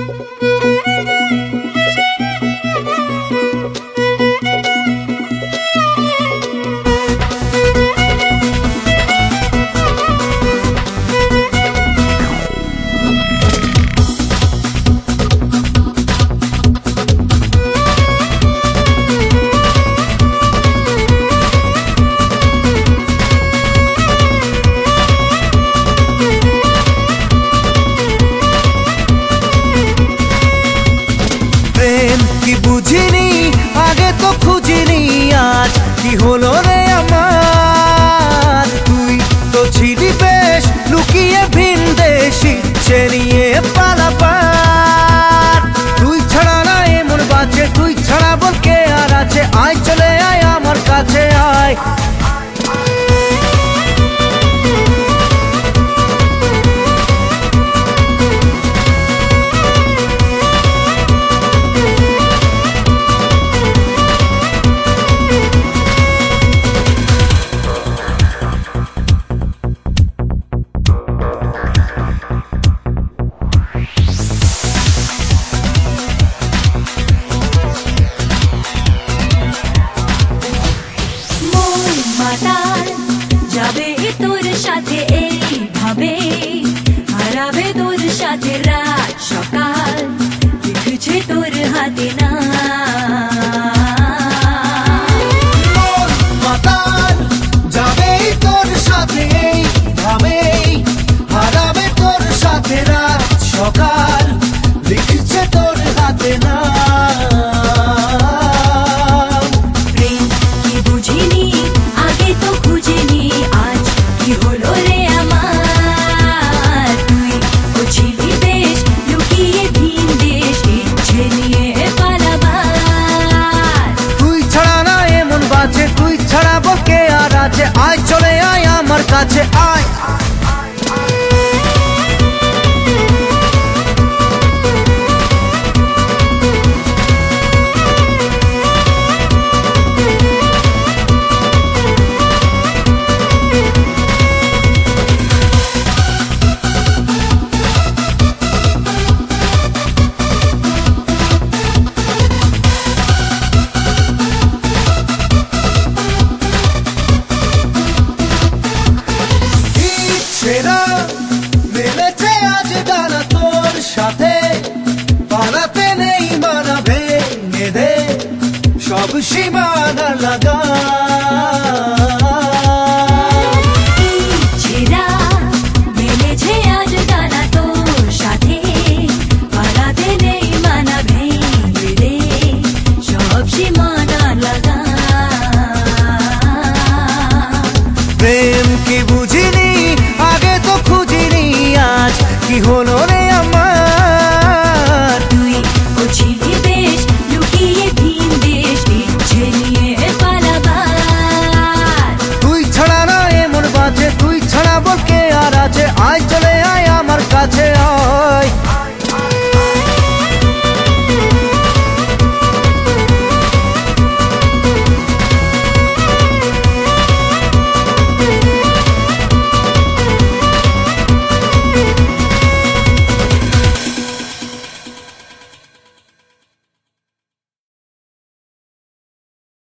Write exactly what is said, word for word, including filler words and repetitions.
বুঝিনি আগে তো খুঁজিনি, আজ কি হলো রে আমার। তুই তো ছিলি বেশ লুকিয়ে ভিন দেশি নিয়ে পালাবার। তুই ছাড়া না এমন বাজে, তুই ছাড়া বল কে আর আছে। আয় চলে আয় আমার কাছে আয়। যাবে তোর সাথে এইভাবে, হারাবে তোর সাথে রাত সকাল, লিখছে তোর হাতে না। যাবে তোর সাথে এইভাবে, হারাবে তোর সাথে রাত সকাল, লিখছে তোর হাতে না। আয় চলে আয় আমার কাছে আয়। মেলেছে আজ ডানা তোর সাথে, পালাতে নেই মানা ভেঙে দে সব সীমানা লাগা।